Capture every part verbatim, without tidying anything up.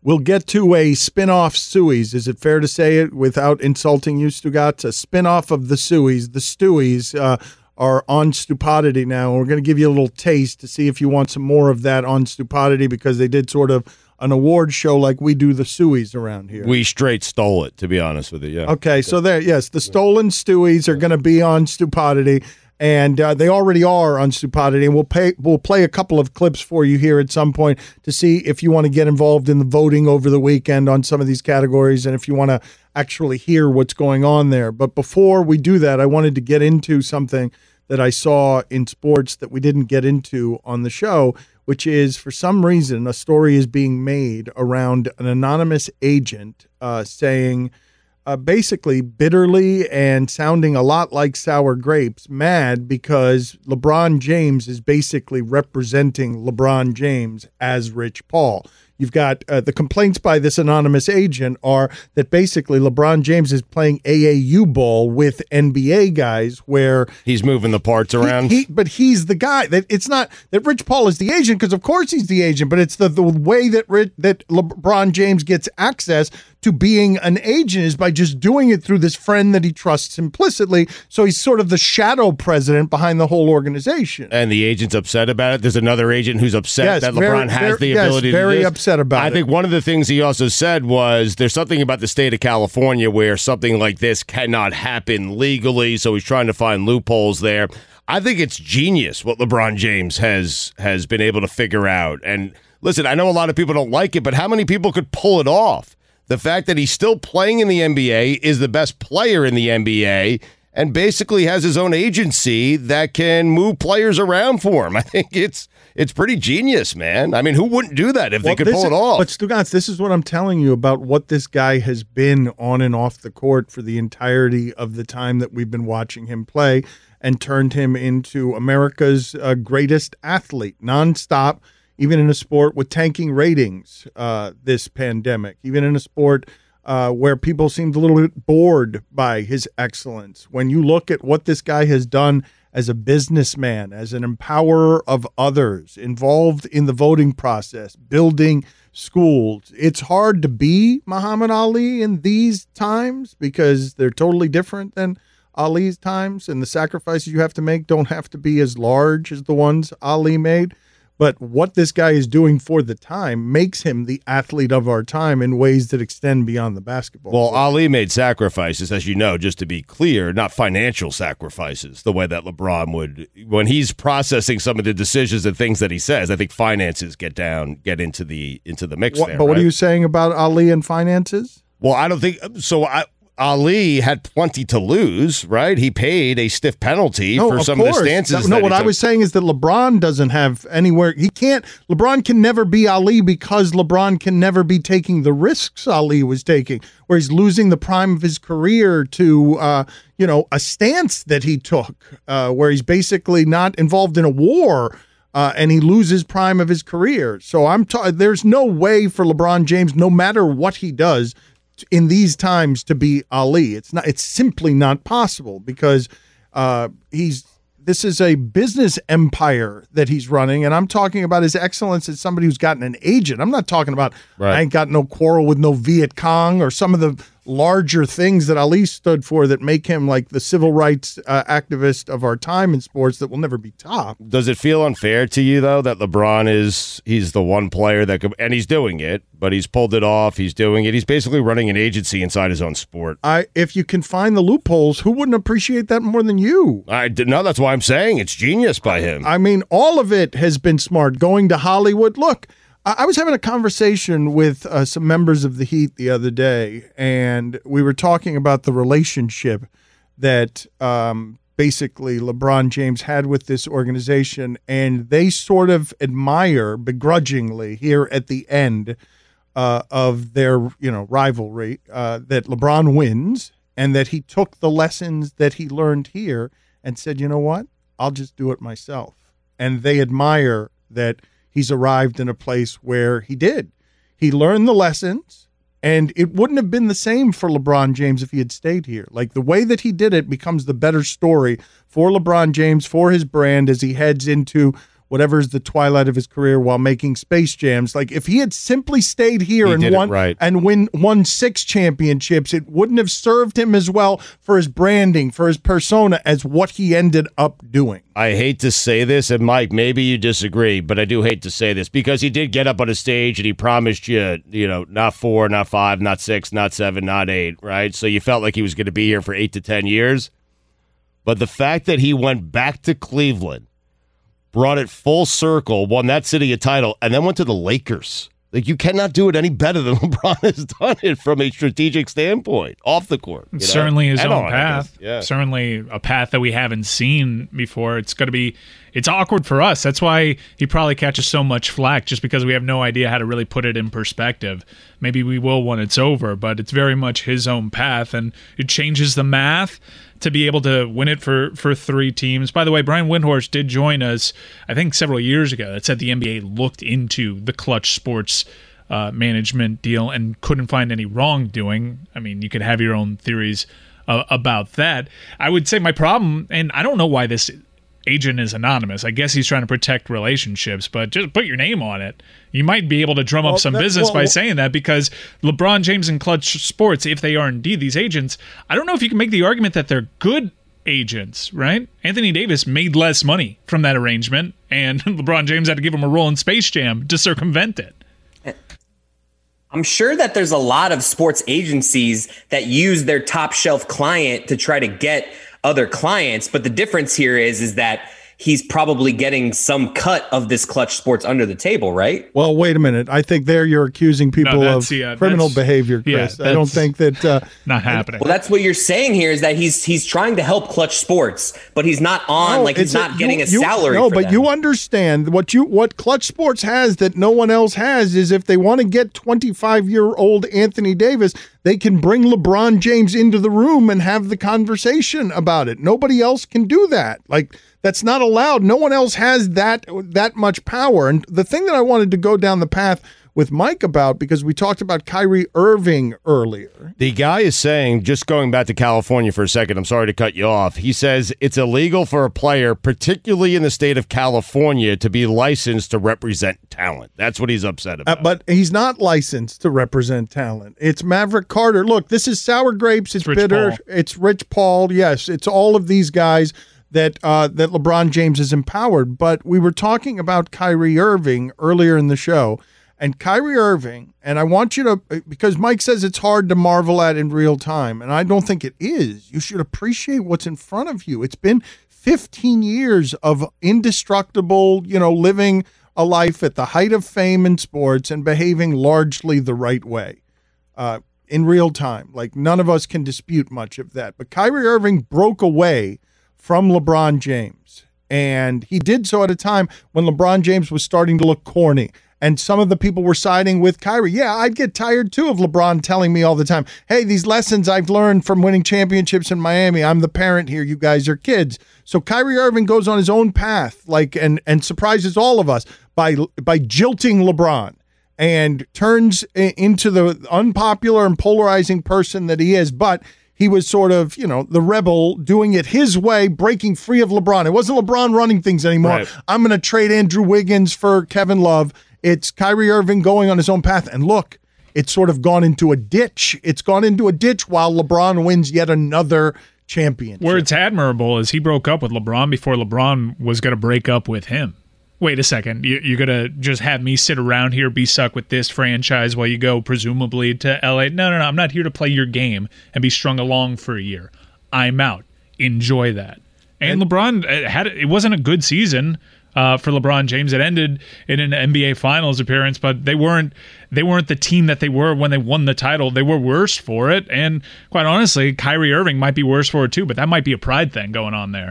We'll get to a spin-off Sueys. Is it fair to say it without insulting you, Stugatz? A spin-off of the Sueys. The Stewies uh, are on Stupidity now. We're going to give you a little taste to see if you want some more of that on Stupidity, because they did sort of an award show like we do the Sueys around here. We straight stole it, to be honest with you. Yeah. Okay, so there, yes, the stolen Stewies are going to be on Stupidity, and uh, they already are on Stupidity. And we'll pay, we'll play a couple of clips for you here at some point to see if you want to get involved in the voting over the weekend on some of these categories, and if you want to actually hear what's going on there. But before we do that, I wanted to get into something that I saw in sports that we didn't get into on the show, which is, for some reason, a story is being made around an anonymous agent uh, saying, uh, basically bitterly and sounding a lot like sour grapes, mad because LeBron James is basically representing LeBron James as Rich Paul. You've got uh, the complaints by this anonymous agent are that basically LeBron James is playing A A U ball with N B A guys, where he's moving the parts around. He, he, but he's the guy. That it's not that Rich Paul is the agent, because of course he's the agent, but it's the, the way that Rich, that LeBron James gets access to being an agent is by just doing it through this friend that he trusts implicitly. So he's sort of the shadow president behind the whole organization. And the agent's upset about it. There's another agent who's upset yes, that LeBron very, has very, the yes, ability very to do this. upset about I it. think one of the things he also said was there's something about the state of California where something like this cannot happen legally, so he's trying to find loopholes there. I think it's genius what LeBron James has has been able to figure out. And listen, I know a lot of people don't like it, but how many people could pull it off? The fact that he's still playing in the N B A, is the best player in the N B A, and basically has his own agency that can move players around for him. I think it's it's pretty genius, man. I mean, who wouldn't do that if well, they could pull is, it off? But Stugans, this is what I'm telling you about what this guy has been on and off the court for the entirety of the time that we've been watching him play, and turned him into America's uh, greatest athlete, nonstop. Even in a sport with tanking ratings uh, this pandemic, even in a sport uh, where people seemed a little bit bored by his excellence. When you look at what this guy has done as a businessman, as an empowerer of others, involved in the voting process, building schools, it's hard to be Muhammad Ali in these times because they're totally different than Ali's times, and the sacrifices you have to make don't have to be as large as the ones Ali made. But what this guy is doing for the time makes him the athlete of our time in ways that extend beyond the basketball. Well, Ali made sacrifices, as you know, just to be clear, not financial sacrifices, the way that LeBron would. When he's processing some of the decisions and things that he says, I think finances get down, get into the into the mix what, there. But right? what are you saying about Ali and finances? Well, I don't think so. I, Ali had plenty to lose, right? He paid a stiff penalty no, for of some course. of the stances. No, that what he I took. was saying is that LeBron doesn't have anywhere. He can't. LeBron can never be Ali because LeBron can never be taking the risks Ali was taking, where he's losing the prime of his career to, uh, you know, a stance that he took, uh, where he's basically not involved in a war. Uh, and he loses prime of his career. So I'm. Ta- there's no way for LeBron James, no matter what he does in these times, to be Ali. It's not. It's simply not possible because uh, he's. This is a business empire that he's running, and I'm talking about his excellence as somebody who's gotten an agent. I'm not talking about right. I ain't got no quarrel with no Viet Cong or some of the larger things that Ali stood for that make him like the civil rights uh, activist of our time in sports that will never be topped. Does it feel unfair to you, though, that LeBron is he's the one player that could, and he's doing it, but he's pulled it off, he's doing it, he's basically running an agency inside his own sport. I, if you can find the loopholes, who wouldn't appreciate that more than you? I no, that's why I'm saying it's genius by him. I mean, all of it has been smart. Going to Hollywood, look, I was having a conversation with uh, some members of the Heat the other day, and we were talking about the relationship that um, basically LeBron James had with this organization, and they sort of admire begrudgingly here at the end uh, of their, you know, rivalry uh, that LeBron wins, and that he took the lessons that he learned here and said, you know what, I'll just do it myself. And they admire that he's arrived in a place where he did. He learned the lessons, and it wouldn't have been the same for LeBron James if he had stayed here. Like, the way that he did it becomes the better story for LeBron James, for his brand, as he heads into whatever's the twilight of his career while making Space Jams. Like if he had simply stayed here He and did it won right. and win won six championships, it wouldn't have served him as well for his branding, for his persona, as what he ended up doing. I hate to say this, and Mike, maybe you disagree, but I do hate to say this because he did get up on a stage and he promised you, you know, not four, not five, not six, not seven, not eight, right? So you felt like he was going to be here for eight to ten years. But the fact that he went back to Cleveland, brought it full circle, won that city a title, and then went to the Lakers. Like, you cannot do it any better than LeBron has done it from a strategic standpoint, off the court. You know? Certainly his And own on, path. yeah. Certainly a path that we haven't seen before. It's going to be, it's awkward for us. That's why he probably catches so much flack, just because we have no idea how to really put it in perspective. Maybe we will when it's over, but it's very much his own path, and it changes the math to be able to win it for, for three teams. By the way, Brian Windhorst did join us, I think, several years ago. That said the N B A looked into the Clutch Sports uh, management deal and couldn't find any wrongdoing. I mean, you could have your own theories uh, about that. I would say my problem, and I don't know why this agent is anonymous. I guess he's trying to protect relationships, but just put your name on it. You might be able to drum Well, up some that- business well, by well- saying that, because LeBron James and Clutch Sports, if they are indeed these agents, I don't know if you can make the argument that they're good agents, right? Anthony Davis made less money from that arrangement, and LeBron James had to give him a role in Space Jam to circumvent it. I'm sure that there's a lot of sports agencies that use their top shelf client to try to get other clients. But the difference here is, is that he's probably getting some cut of this Clutch Sports under the table, right? Well, wait a minute. I think there you're accusing people No, of that's- yeah, criminal that's- behavior, yeah, Chris. I don't that's think that. Uh, Not happening. Well, that's what you're saying here, is that he's he's trying to help Clutch Sports, but he's not on, no, like he's it's not getting you- a you- salary. No, for but them. you understand what you what Clutch Sports has that no one else has is if they want to get twenty-five year old Anthony Davis, they can bring LeBron James into the room and have the conversation about it. Nobody else can do that. Like, that's not allowed. No one else has that that much power. And the thing that I wanted to go down the path with Mike about, because we talked about Kyrie Irving earlier. The guy is saying, just going back to California for a second, I'm sorry to cut you off. He says it's illegal for a player, particularly in the state of California, to be licensed to represent talent. That's what he's upset Uh, about. but he's not licensed to represent talent. It's Maverick Carter. Look, this is sour grapes. It's, It's Rich bitter. Paul. It's Rich Paul. Yes, it's all of these guys that uh, that LeBron James has empowered. But we were talking about Kyrie Irving earlier in the show. And Kyrie Irving, and I want you to, because Mike says it's hard to marvel at in real time, and I don't think it is. You should appreciate what's in front of you. It's been fifteen years of indestructible, you know, living a life at the height of fame in sports and behaving largely the right way uh, in real time. Like, none of us can dispute much of that. But Kyrie Irving broke away from LeBron James, and he did so at a time when LeBron James was starting to look corny. And some of the people were siding with Kyrie. Yeah, I'd get tired too of LeBron telling me all the time, hey, these lessons I've learned from winning championships in Miami, I'm the parent here, you guys are kids. So Kyrie Irving goes on his own path, like, and and surprises all of us by by jilting LeBron, and turns into the unpopular and polarizing person that he is. But he was sort of, you know, the rebel doing it his way, breaking free of LeBron. It wasn't LeBron running things anymore. Right. I'm going to trade Andrew Wiggins for Kevin Love. It's Kyrie Irving going on his own path. And look, it's sort of gone into a ditch. It's gone into a ditch while LeBron wins yet another championship. Where it's admirable is he broke up with LeBron before LeBron was going to break up with him. Wait a second. You, you're going to just have me sit around here, be stuck with this franchise while you go presumably to L A? No, no, no. I'm not here to play your game and be strung along for a year. I'm out. Enjoy that. And, and LeBron had it wasn't a good season uh, for LeBron James. It ended in an N B A Finals appearance, but they weren't they weren't the team that they were when they won the title. They were worse for it, and quite honestly, Kyrie Irving might be worse for it too. But that might be a pride thing going on there.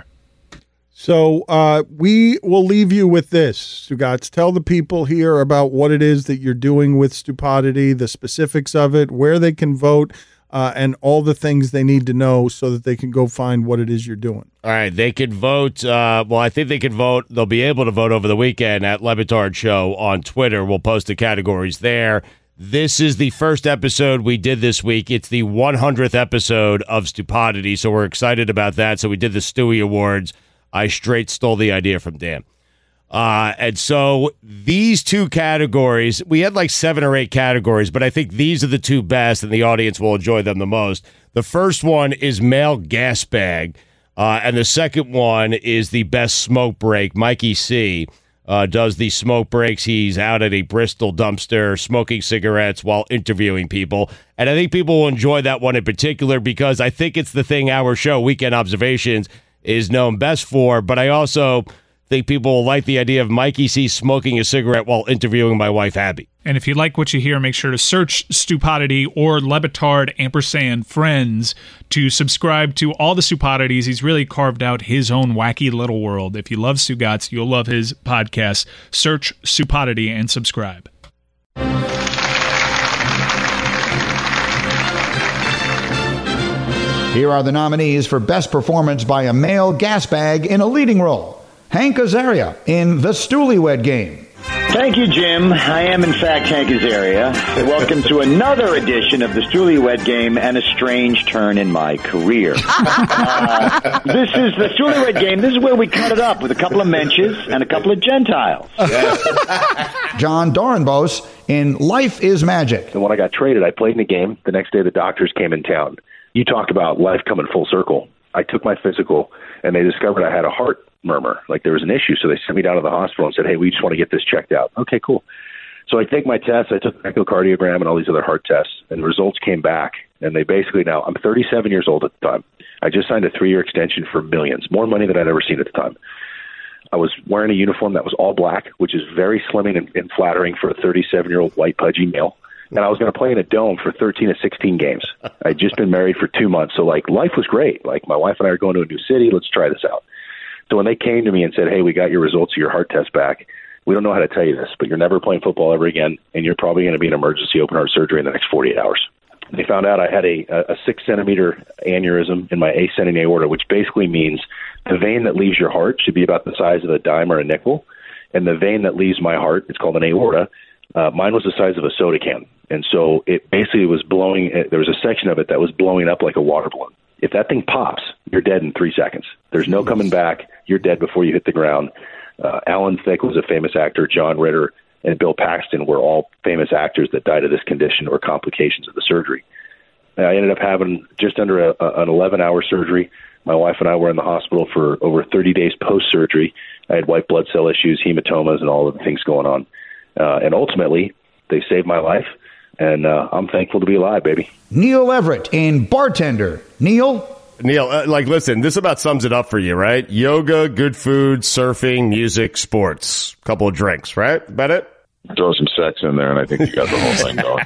So uh, we will leave you with this, Stugotz. Tell the people here about what it is that you're doing with Stupodity, the specifics of it, where they can vote, uh, and all the things they need to know so that they can go find what it is you're doing. All right, they could vote. Uh, well, I think they could vote. They'll be able to vote over the weekend at Le Batard Show on Twitter. We'll post the categories there. This is the first episode we did this week. It's the one hundredth episode of Stupodity, so we're excited about that. So we did the Stewie Awards. I straight stole the idea from Dan. Uh, and so these two categories, we had like seven or eight categories, but I think these are the two best, and the audience will enjoy them the most. The first one is male gas bag, uh, and the second one is the best smoke break. Mikey C uh, does the smoke breaks. He's out at a Bristol dumpster smoking cigarettes while interviewing people, and I think people will enjoy that one in particular because I think it's the thing our show, Weekend Observations, is known best for, but I also think people will like the idea of Mikey C smoking a cigarette while interviewing my wife, Abby. And if you like what you hear, make sure to search Stupodity or Le Batard ampersand Friends to subscribe to all the Stupodities. He's really carved out his own wacky little world. If you love Stugotz, you'll love his podcast. Search Stupodity and subscribe. Here are the nominees for Best Performance by a Male Gas Bag in a Leading Role. Hank Azaria in The Stewlywed Game. Thank you, Jim. I am, in fact, Hank Azaria. Welcome to another edition of The Stewlywed Game and a strange turn in my career. Uh, this is The Stewlywed Game. This is where we cut it up with a couple of Mensches and a couple of Gentiles. John Dorenbos in Life is Magic. And when I got traded, I played in the game. The next day, the doctors came in town. You talk about life coming full circle. I took my physical, and they discovered I had a heart murmur, like there was an issue. So they sent me down to the hospital and said, hey, we just want to get this checked out. Okay, cool. So I take my tests. I took an echocardiogram and all these other heart tests, and the results came back. And they basically now, I'm thirty-seven years old at the time. I just signed a three-year extension for millions, more money than I'd ever seen at the time. I was wearing a uniform that was all black, which is very slimming and, and flattering for a thirty-seven-year-old white pudgy male. And I was going to play in a dome for thirteen to sixteen games. I'd just been married for two months. So, like, life was great. Like, my wife and I are going to a new city. Let's try this out. So when they came to me and said, hey, we got your results of your heart test back, we don't know how to tell you this, but you're never playing football ever again, and you're probably going to be in emergency open heart surgery in the next forty-eight hours. They found out I had a, a six-centimeter aneurysm in my ascending aorta, which basically means the vein that leaves your heart should be about the size of a dime or a nickel, and the vein that leaves my heart, it's called an aorta, uh, mine was the size of a soda can. And so it basically was blowing, there was a section of it that was blowing up like a water balloon. If that thing pops, you're dead in three seconds. There's no coming back. You're dead before you hit the ground. Uh, Alan Thicke was a famous actor. John Ritter and Bill Paxton were all famous actors that died of this condition or complications of the surgery. And I ended up having just under a, a, an eleven-hour surgery. My wife and I were in the hospital for over thirty days post-surgery. I had white blood cell issues, hematomas, and all of the things going on. Uh, and ultimately, they saved my life. And uh, I'm thankful to be alive, baby. Neil Everett in Bartender. Neil? Neil, uh, like, listen, this about sums it up for you, right? Yoga, good food, surfing, music, sports, couple of drinks, right? About it? Throw some sex in there, and I think you got the whole thing going.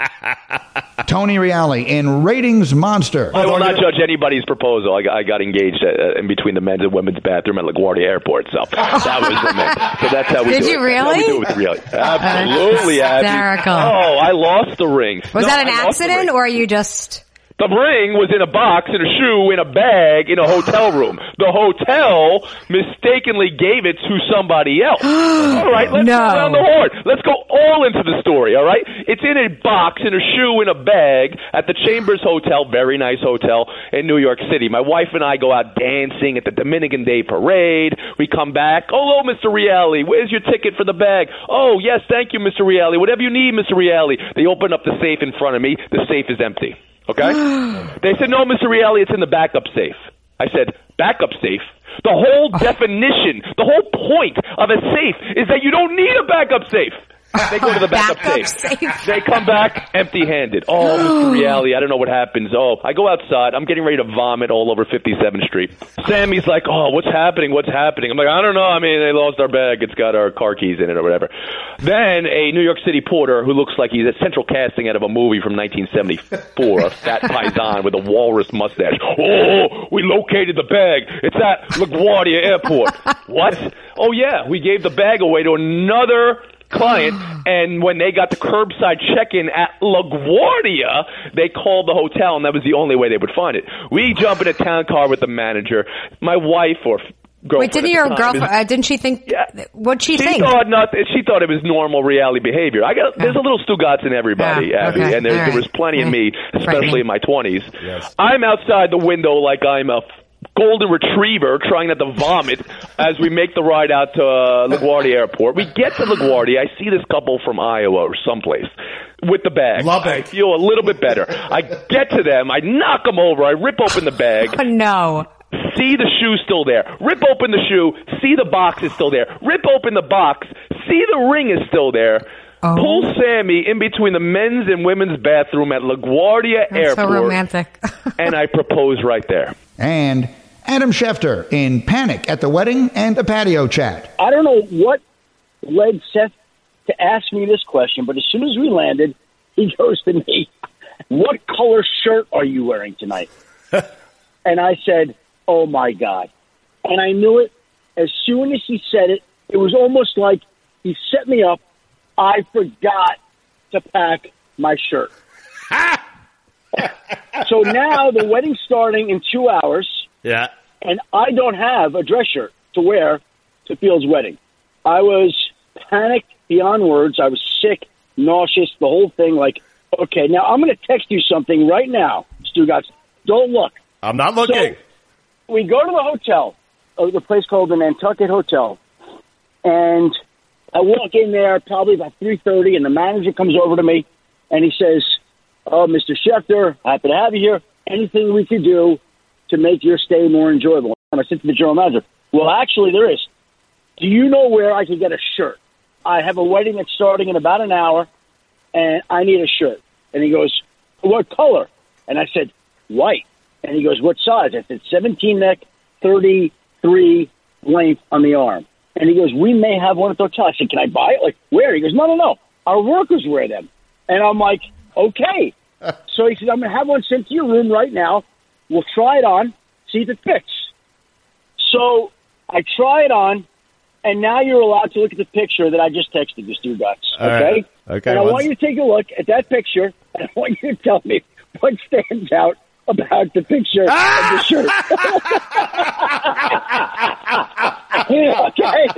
Tony Reale in Ratings Monster. I will not judge anybody's proposal. I got, I got engaged uh, in between the men's and women's bathroom at LaGuardia Airport, so that was romantic. So that's how we Did do you it. really? That's how we do it with Reale. Absolutely, Abby. Hysterical. Oh, I lost the ring. Was No, that an I lost the accident, ring. or are you just... The ring was in a box, in a shoe, in a bag, in a hotel room. The hotel mistakenly gave it to somebody else. All right, let's No. go around the horn. Let's go all into the story, all right? It's in a box, in a shoe, in a bag at the Chambers Hotel, very nice hotel in New York City. My wife and I go out dancing at the Dominican Day Parade. We come back. Oh, hello, Mister Reale. Where's your ticket for the bag? Oh, yes, thank you, Mister Reale. Whatever you need, Mister Reale. They open up the safe in front of me. The safe is empty. Okay? They said, no, Mister Reale, it's in the backup safe. I said, backup safe? The whole definition, the whole point of a safe is that you don't need a backup safe. They go to the backup, Backup safe. safe. They come back empty-handed. Oh, Mister Reale, I don't know what happens. Oh, I go outside. I'm getting ready to vomit all over fifty-seventh Street. Sammy's like, oh, what's happening? What's happening? I'm like, I don't know. I mean, they lost our bag. It's got our car keys in it or whatever. Then a New York City porter who looks like he's a central casting out of a movie from nineteen seventy-four, a fat paisan with a walrus mustache. Oh, we located the bag. It's at LaGuardia Airport. What? Oh, yeah, we gave the bag away to another client, and when they got the curbside check-in at LaGuardia, they called the hotel, and that was the only way they would find it. We jump in a town car with the manager. My wife or girlfriend. Wait, didn't at your the time girlfriend, is- uh, didn't she think, Yeah. what'd she, She think? thought not. She thought it was normal reality behavior. I got there's a little Stugotz in everybody, Yeah, Abby, okay, and there, all there right. was plenty in Yeah. me, especially Frightening. in my twenties. I'm outside the window like I'm a golden retriever trying not to vomit as we make the ride out to uh, LaGuardia Airport. We get to LaGuardia. I see this couple from Iowa or someplace with the bag. Love it. I feel a little bit better. I get to them. I knock them over. I rip open the bag. Oh, no. See the shoe still there. Rip open the shoe. See the box is still there. Rip open the box. See the ring is still there. Oh. Pull Sammy in between the men's and women's bathroom at LaGuardia That's Airport. so romantic. And I propose right there. And Adam Schefter in Panic at the Wedding and a Patio Chat. I don't know what led Seth to ask me this question, but as soon as we landed, he goes to me, "What color shirt are you wearing tonight?" And I said, "Oh, my God." And I knew it as soon as he said it. It was almost like he set me up. I forgot to pack my shirt. So now the wedding's starting in two hours. Yeah. And I don't have a dress shirt to wear to Field's wedding. I was panicked beyond words. I was sick, nauseous, the whole thing. Like, okay, now I'm going to text you something right now, Stugotz. Don't look. I'm not looking. So we go to the hotel, uh, the place called the Nantucket Hotel, and I walk in there probably about three thirty, and the manager comes over to me, and he says, "Oh, Mister Schefter, happy to have you here. Anything we could do to make your stay more enjoyable?" And I said to the general manager, "Well, actually, there is. Do you know where I can get a shirt? I have a wedding that's starting in about an hour, and I need a shirt." And he goes, "What color?" And I said, "White." And he goes, "What size?" I said, seventeen neck, thirty-three length on the arm. And he goes, "We may have one at the hotel." I said, "Can I buy it?" Like, where? He goes, "No, no, no. Our workers wear them." And I'm like, okay. So he said, "I'm going to have one sent to your room right now. We'll try it on, see if it fits." So I try it on, and now you're allowed to look at the picture that I just texted you, Stugotz. Okay? Right. Okay. And I once... want you to take a look at that picture, and I want you to tell me what stands out about the picture of the shirt. Okay.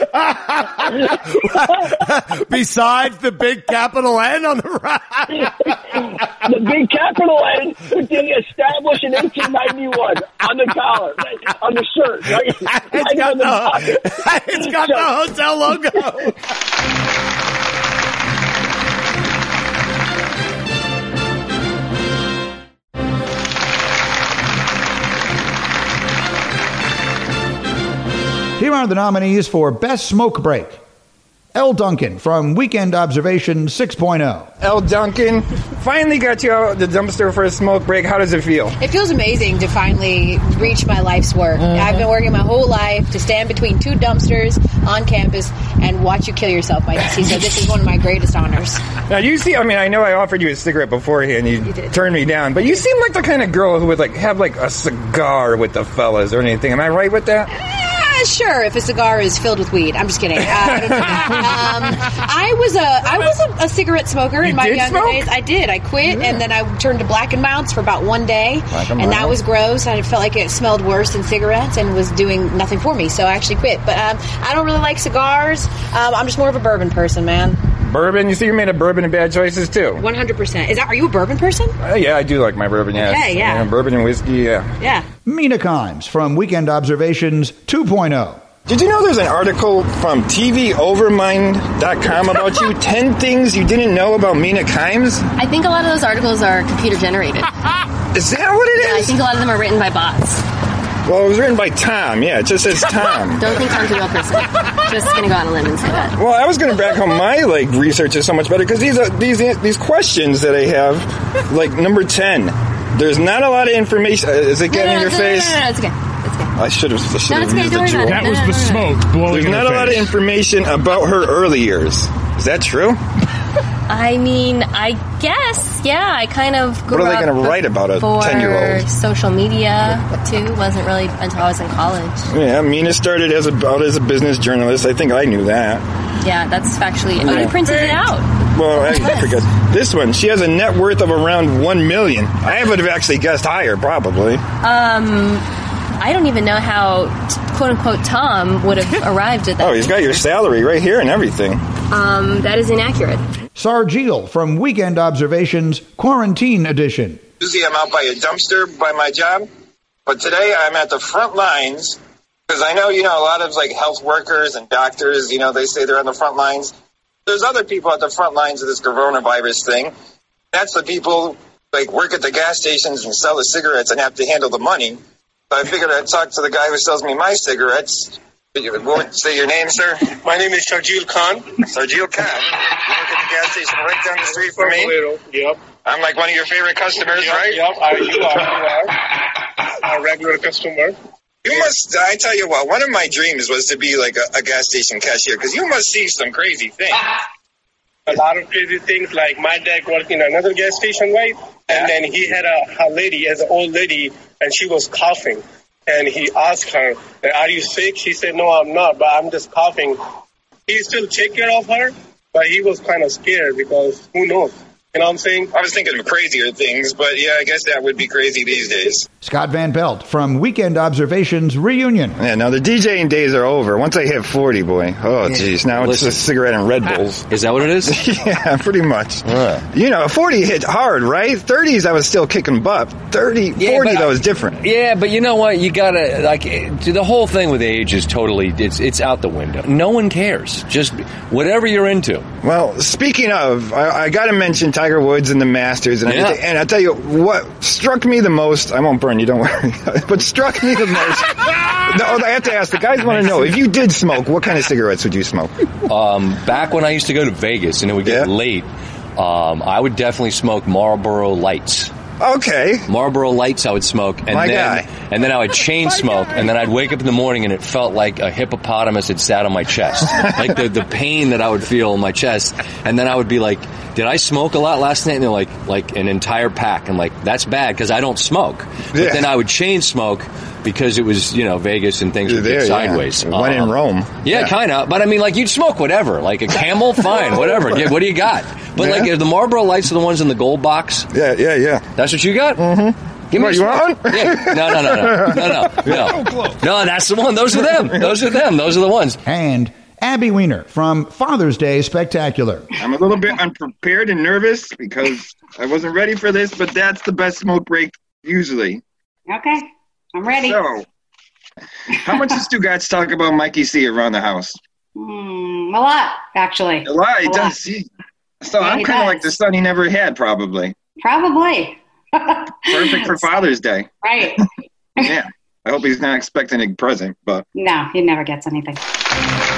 Besides the big capital N on the right. The big capital N with the established in eighteen ninety-one on the collar, right, on the shirt. Right? It's right got, on the, the, it's got the hotel logo. Here are the nominees for Best Smoke Break. L. Duncan from Weekend Observation six point oh. L. Duncan, finally got you out the dumpster for a smoke break. How does it feel? It feels amazing to finally reach my life's work. Mm-hmm. I've been working my whole life to stand between two dumpsters on campus and watch you kill yourself, Mike. So this is one of my greatest honors. Now, you see, I mean, I know I offered you a cigarette beforehand. You, you turned me down. But you seem like the kind of girl who would like have like a cigar with the fellas or anything. Am I right with that? Sure, if a cigar is filled with weed. I'm just kidding. Uh, I, don't know. um, I was a I was a, a cigarette smoker you in my did younger smoke? days. I did. I quit, Yeah. and then I turned to Black and Mounts for about one day, Black and and that Mild. was gross. And I felt like it smelled worse than cigarettes and was doing nothing for me. So I actually quit. But um, I don't really like cigars. Um, I'm just more of a bourbon person, man. Bourbon? You see, you made a bourbon and bad choices too. one hundred percent. Is that? Are you a bourbon person? Uh, yeah, I do like my bourbon. Yeah, Okay, yeah. bourbon and whiskey. Yeah. Yeah. Mina Kimes from Weekend Observations two point oh. Did you know there's an article from T V Overmind dot com about you? ten things you didn't know about Mina Kimes? I think a lot of those articles are computer generated. Is that what it is? Yeah, I think a lot of them are written by bots. Well, it was written by Tom. Yeah, it just says Tom. Don't think Tom's a real person. Just gonna go out on a limb and say that. Well, I was going to back home my like research is so much better because these are, these these questions that I have, like number ten. There's not a lot of information. Uh, is it getting no, no, in your no, face? No, no, no, no, it's okay. It's okay. I should have. I should No, have it's okay. used Don't the worry about jewel. it. That No, was no, the no, no. smoke blowing There's in not her a lot of face. information about her early years. Is that true? I mean, I guess, yeah. I kind of grew What are they up going to write about a before ten-year-old? social media, too. Wasn't really until I was in college. Yeah, Mina started as a, out as a business journalist. I think I knew that. Yeah, that's factually... Oh, Yeah. you printed it out. Well, I forget. This one, she has a net worth of around one million dollars. I would have actually guessed higher, probably. Um... I don't even know how, t- quote-unquote, Tom would have arrived at that. Oh, he's got your salary right here and everything. Um, that is inaccurate. Sargil from Weekend Observations Quarantine Edition. Usually I'm out by a dumpster by my job, But today I'm at the front lines because I know, you know, a lot of like health workers and doctors, you know, they say they're on the front lines. There's other people at the front lines of this coronavirus thing. That's the people like work at the gas stations and sell the cigarettes and have to handle the money. So I figured I'd talk to the guy who sells me my cigarettes. What, say your name, sir? My name is Sharjeel Khan. Sharjeel Khan. You work at the gas station right down the street from me? Yep. I'm like one of your favorite customers, yep, right? Yep, I, you are. You are a regular customer. You must, I tell you what, one of my dreams was to be like a, a gas station cashier, because you must see some crazy things. A lot of crazy things, like my dad worked in another gas station, right? And then he had a, a lady, as an old lady, and she was coughing. And he asked her, are you sick? She said, no, I'm not, but I'm just coughing. He still take care of her, but he was kind of scared because who knows? You know what I'm saying? I was thinking of crazier things, but yeah, I guess that would be crazy these days. Scott Van Pelt from Weekend Observations Reunion. Yeah, no, the DJing days are over. Once I hit forty, boy. Oh, jeez. Now it's Listen. just cigarette and Red Bulls. Is that what it is? Yeah, pretty much. Uh. You know, forty hit hard, right? thirties, I was still kicking butt. thirty, Yeah, forty, but- that was different. Yeah, but you know what? You gotta, like, it- the whole thing with age is totally, it's it's out the window. No one cares. Just whatever you're into. Well, speaking of, I, I got to mention Tiger Woods and the Masters, and, Yeah. everything, and I'll tell you what struck me the most. I won't burn you, don't worry. But struck me the most. No, I have to ask. The guys want to know if you did smoke, what kind of cigarettes would you smoke? Um, back when I used to go to Vegas and it would get Yeah. late, um, I would definitely smoke Marlboro Lights. Okay. Marlboro Lights I would smoke, and My then guy. and then I would chain smoke, and then I'd wake up in the morning and it felt like a hippopotamus had sat on my chest, like the the pain that I would feel in my chest, and then I would be like, "Did I smoke a lot last night?" And they're like, "Like an entire pack." I'm like, "That's bad because I don't smoke." But Yeah. then I would chain smoke because it was, you know, Vegas and things You're would get there, yeah. sideways. When in Um, Rome. Yeah, Yeah. kind of. But I mean, like, you'd smoke whatever. Like a Camel, fine, whatever. Yeah, what do you got? But, Yeah. like, if the Marlboro Lights are the ones in the gold box. Yeah, yeah, yeah. That's what you got? Mm-hmm. Give me What, a you smoke. want one? Yeah. No, no, no, no. No, no, no. No, that's the one. Those are them. Those are them. Those are the ones. And Abby Weiner from Father's Day Spectacular. I'm a little bit unprepared and nervous because I wasn't ready for this, but that's the best smoke break usually. Okay, I'm ready. So, how much does Stugatz talk about Mikey C around the house? Mm, a lot, actually. A lot, he A does. lot. See. So Yeah, I'm he kind of does. like the son he never had, probably. Probably. Perfect for Father's Day. Right. Yeah. I hope he's not expecting a present, but No, he never gets anything.